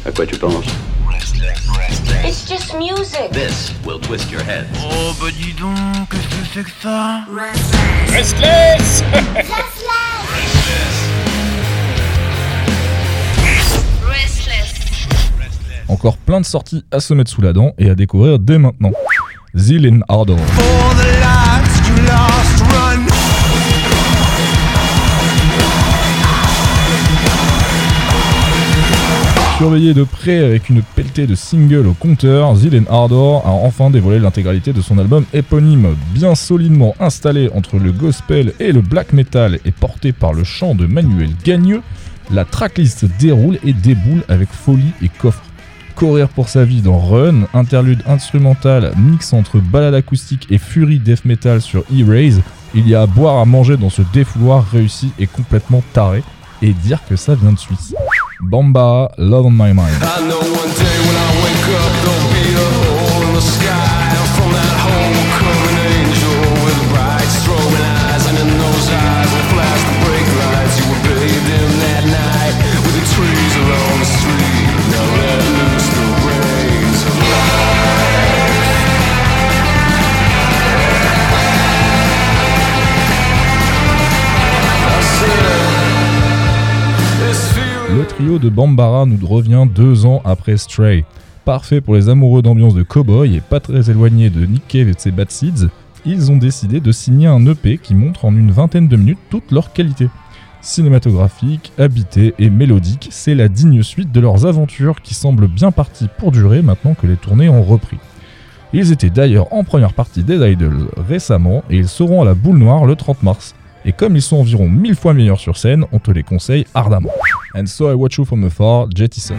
À quoi tu penses? It's just music. This will twist your head. Oh bah dis donc, qu'est-ce que c'est que ça? Restless. Encore plein de sorties à se mettre sous la dent et à découvrir dès maintenant. Zeal and Ardor. Surveillé de près avec une pelletée de singles au compteur, Zeal and Ardor a enfin dévoilé l'intégralité de son album éponyme. Bien solidement installé entre le gospel et le black metal et porté par le chant de Manuel Gagneux, la tracklist déroule et déboule avec folie et coffre. Courir pour sa vie dans Run, interlude instrumental, mix entre balade acoustique et fury death metal sur E-Raise, il y a à boire à manger dans ce défouloir réussi et complètement taré, et dire que ça vient de Suisse. Bambara, Love on My Mind. Le trio de Bambara nous revient 2 ans après Stray. Parfait pour les amoureux d'ambiance de cowboy et pas très éloigné de Nick Cave et de ses Bad Seeds, ils ont décidé de signer un EP qui montre en une vingtaine de minutes toute leur qualité. Cinématographique, habité et mélodique, c'est la digne suite de leurs aventures qui semblent bien parties pour durer maintenant que les tournées ont repris. Ils étaient d'ailleurs en première partie des Idols récemment et ils seront à la Boule Noire le 30 mars. Et comme ils sont environ 1000 fois meilleurs sur scène, on te les conseille ardemment. And So I Watch You From Afar, Jettison.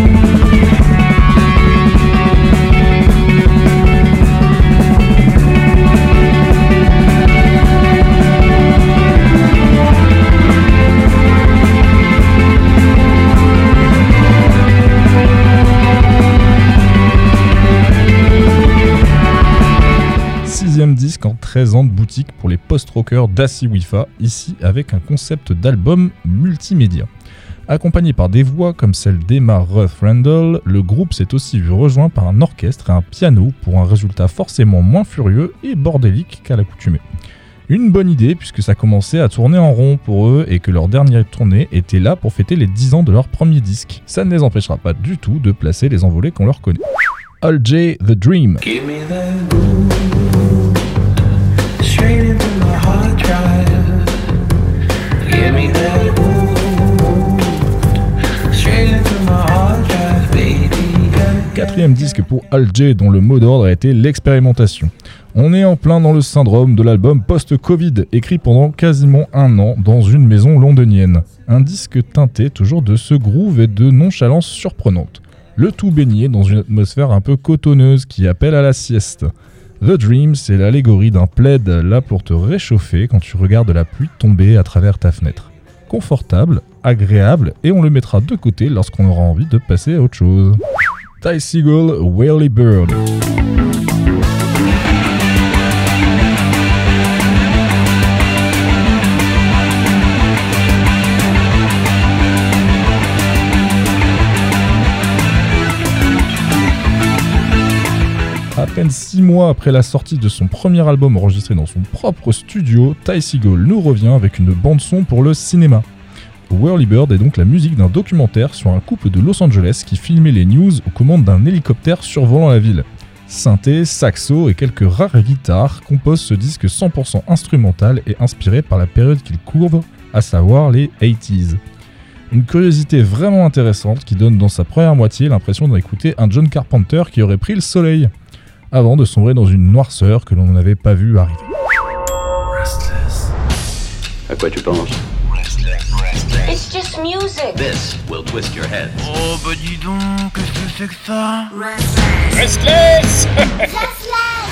Disque en 13 ans de boutique pour les post-rockers d'Assi Wifa, ici avec un concept d'album multimédia. Accompagné par des voix comme celle d'Emma Ruth Randall, le groupe s'est aussi vu rejoint par un orchestre et un piano pour un résultat forcément moins furieux et bordélique qu'à l'accoutumée. Une bonne idée puisque ça commençait à tourner en rond pour eux et que leur dernière tournée était là pour fêter les 10 ans de leur premier disque. Ça ne les empêchera pas du tout de placer les envolées qu'on leur connaît. Al J. The Dream. Give me that groove, straight into my hard drive. Give me that groove, straight into my hard drive, baby. 4e disque pour Al J, dont le mot d'ordre a été l'expérimentation. On est en plein dans le syndrome de l'album post-Covid, écrit pendant quasiment 1 an dans une maison londonienne. Un disque teinté toujours de ce groove et de nonchalance surprenante. Le tout baigné dans une atmosphère un peu cotonneuse qui appelle à la sieste. The Dream, c'est l'allégorie d'un plaid là pour te réchauffer quand tu regardes la pluie tomber à travers ta fenêtre. Confortable, agréable, et on le mettra de côté lorsqu'on aura envie de passer à autre chose. Ty Segall, Whaley Bird. À peine 6 mois après la sortie de son premier album enregistré dans son propre studio, Ty Segall nous revient avec une bande-son pour le cinéma. Whirly Bird est donc la musique d'un documentaire sur un couple de Los Angeles qui filmait les news aux commandes d'un hélicoptère survolant la ville. Synthé, saxo et quelques rares guitares composent ce disque 100% instrumental et inspiré par la période qu'il couvre, à savoir les 80s. Une curiosité vraiment intéressante qui donne dans sa première moitié l'impression d'écouter un John Carpenter qui aurait pris le soleil, avant de sombrer dans une noirceur que l'on n'avait pas vu arriver. Restless. À quoi tu penses? It's just music. This will twist your head. Oh bah dis donc, qu'est-ce que c'est que ça? Restless. Restless.